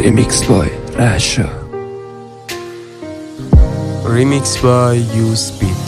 Remix by Rasha. Remix by Use Beat.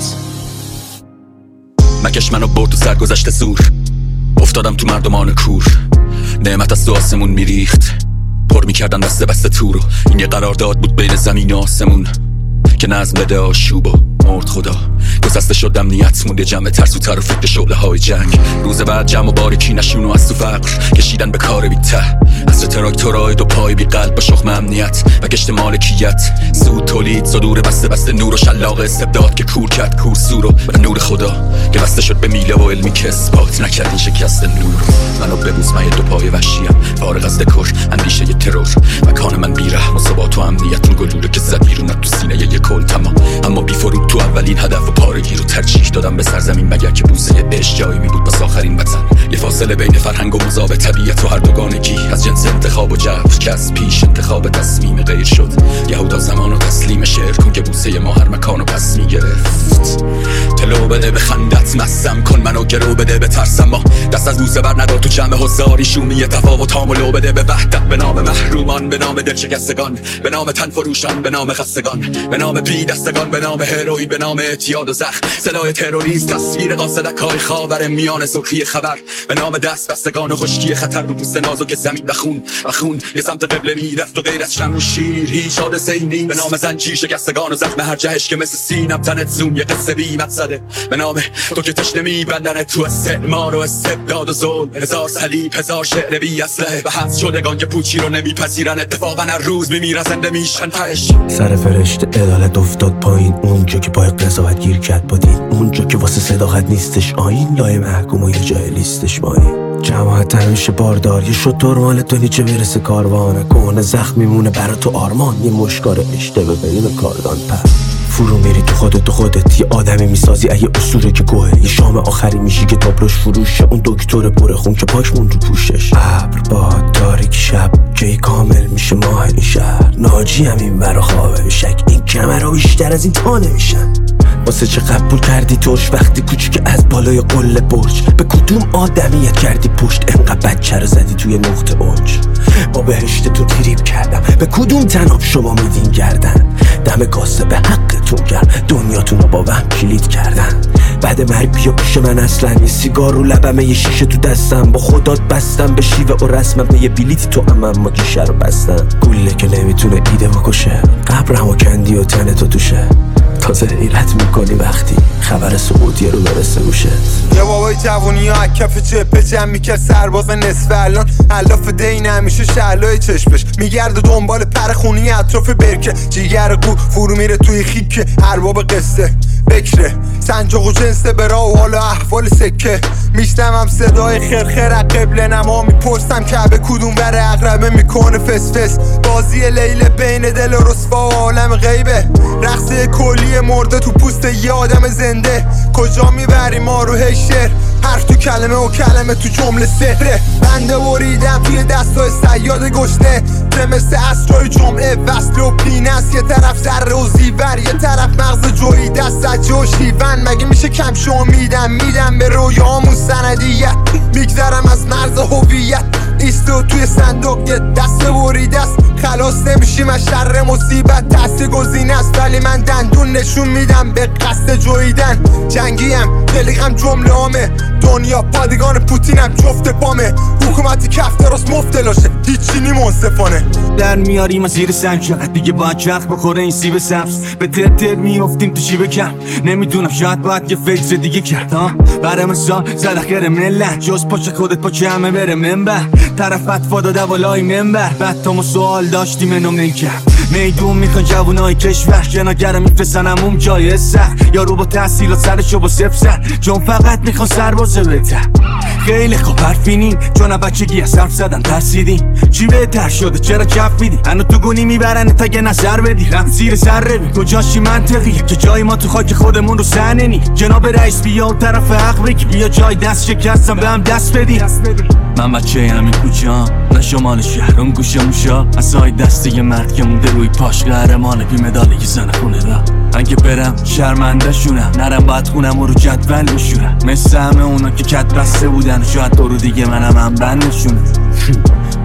مکش منو برد تو سرگذشت زور، افتادم تو مردمان کور. نعمت از تو آسمون میریخت، پر میکردن بسته بسته تو رو. این یه قرارداد بود بین زمین و آسمون که نظم بده آشوب و مرد خدا. گسسته شدم نیت مونده جمع ترسوتر و فکر شعله های جنگ. روز بعد جمع و باریکی نشون و از تو فقر کشیدن به کار بی ته. عصر تراکتورهای دو پای بی قلب با شخم امنیت و گشت مالکیت. زود تولید صدور بسته بسته نور و شلاق استبداد که کور کرد کورسو رو و نور خدا که بسته شد به میله و علمی که اثبات نکرد این شکست نور. منو ببوس من یه دو پای وحشیم فارغ از دکور اندیشه ی ترور. مکان من بیرحم و ثبات و امنیت. اون گلوله که زد بیرون تو سینه ی کل تمام، اما بی فرود تو اولین هدف و پارگی رو ترجیح دادم به سرزمین مگر که بوسه عشق جایی می بود بس آخرین وطن. یه فاصله بین فرهنگ و مذاب طبیعت و هر دوگانگی از جنس انتخاب و جبر که از پیش انتخاب تصمیم غیر شد. یهودا زمان و تسلیم شعر کن که بوسه ما هر مکان و پس می گرفت. تلو بده به خندت مستم کن منو گرو بده به ترسم. ما دست از بوسه بر ندار تو جمع هزاری شومی تفاوتام و لو بده به وحدت. به نام محرومان، به نام دلشکستگان، به نام تن فروشان، به نام خستگان، به نام بی دستگان، به نام هروئین، به نام اعتیاد و زخم. صدای تروریست تصویر قاصدکای خاور میان سرخی خبر. به نام دست بستگان و خشکی خطر رو پوست نازک زمین و خون یه سمت قبله میرفت و غیر از شمع و شیر هیچ حادثه‌ای نیست. به نام زنجیر شکستگان و زخم هر جهش که مثل سینم تنت زوم یه قصه بی مقصده. به نام تو که تشنه میبندن تو استعمار و استبداد و ظلم. هزار صلیب، هزار شعر بی اسلحه و حبس شدگان که پوچی رو نمیپذیرن. اتفاقا هر روز میمیرن زنده میشن تهش. سر فرشته عدالت افتاد پایین، اونجا که پای قضاوت گیر کرد با دین، اونجا که واسه صداقت نیستش آیین، لای محکوم و یه جای لیستش مایین. جماعت همیشه باردار، یه شطور مال تو نیچه برسه کاروانه. کهنه زخم میمونه برا تو آرمان، یه مشکار اشتبه بین کاردان پر. فرو میری تو خودت یه آدمی میسازی اگه اصوره که گوه. یه شام آخری میشی که تابلوش فروشه، اون دکتر پر خون که پاک مون رو پوشش. ابر باد تاریک شب جای کامل میشه ماه این شهر. ناجی هم این برا خوابه شک این کمرها بیشتر از این تا نمیشن. واسه چه قبول کردی توش وقتی کوچیک از بالای قله برج؟ به کدوم آدمیت کردی پشت انقدر بچه رو زدی توی نقطه اوج؟ با بهشتتون تریب کردم، به کدوم تناب شما میدین گردن؟ دم گاسه به حقتون گرم، دنیاتون رو با وهم کلید کردن. بعد مرگ بیا پیش من اصلا، یه سیگار رو لبمه یه شیشه تو دستم. با خدات بستم به شیوه و رسمم یه بلیتی تو اما گیشه رو بستم. گوله که نمیتونه ایده بکشه، قبرم و کندی و تن تو توشه. تازه حیرت میکنی وقتی خبر سعودیه رو برسه گوشت. یه بابای جوونی ها کف جبه جمع میکرد سرباز نصف الان علاف دین همیشه شعلای چشمش میگرده دنبال پر خونی اطراف برکه. جیگر گو فرو میره توی خیک ارباب قصه بکره. سنجاق و جنسه برا و حالا احوال سکه. میشتمم صدای خرخر قبل نما میپرسم کعبه کدوم بره اقربه میکنه فس. بازی لیل بین دل و رسوا و عالم غیبه. رقصه کلی مرده تو پوست یه آدم زنده. کجا میبری ما رو هشر؟ حرف تو کلمه و کلمه تو جمله سهره. بنده بریدم توی دستای صیاد گشنه که مثل اسرای جمعه وصل و پینست. یه طرف ذره و زیور، یه طرف مغز جوی دست زجه و شیون. مگه میشه کم شو میدم به رویامون سندیت. میگذرم از مرز هویت ایستو توی صندوق یه دست بریده است. خلاص نمیشیم از شر مصیبت، دست گزینه است ولی من دندون نشون میدم به قصد جویدن. جنگیم دلیقم جمله هامه، دنیا پادگان پوتینم جفت پامه. حکومتی کف درست مفتلاشه هیچی نی منصفانه. در میاریم از زیر سنگ چقدر دیگه باید چرخ بخوره این سیب سبز. به تر میافتیم تو شیب کم. نمیدونم شاید باید یه فکر دیگه کرد ها. برای مثال زد اخیر ملت جز پاچه خودت پاچه همه بره منبر. طرف فتوا داده بالای منبر. بعد تا ما سوال داشتیم انم نکرد. میدون میخوان جوونای کشور جناگرم میفرستن همون جای سر. یارو با تحصیلات سرشو با صفر سر، چون فقط میخوان سربازه بهتر. خیلی خوب حرفینین چون بچگی از حرف زدن ترسیدین. چی بهتر شده چرا کف میدی؟ هنو تو گونی میبرن تا یه نظر بدی. رفت زیر سر روی کجاشی منطقیه که جای ما تو خاک خودمون رو سنه نی. جناب رئیس بیا و طرف حق بگی، بیا جای دست شکستم به هم دست بدی. من بچه همین کوچه‌ام نه شمال شهر اون گوشه موشا. اصای دست یه مرد که مونده روی پاش قهرمانه بی مدالی که زنه خونه را. اگه برم شرمنده شونم، نرم باید خونم و رو جدول بشورم. مثل همه اونا که کت بسته بودن، شاید دو رو دیگه منم هم بندشونه.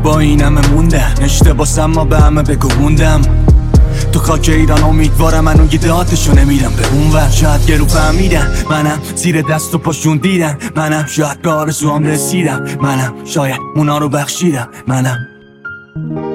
با این همه موندن اشتباسم ما به همه بگو موندم تو خاک ایران امیدوارم من اون گیداتشو نمیرم به اون ور شاید گرو فهمیدن منم زیر دست و پاشون دیدن منم شاید به آرزوام رسیدم منم شاید اونا رو بخشیدم منم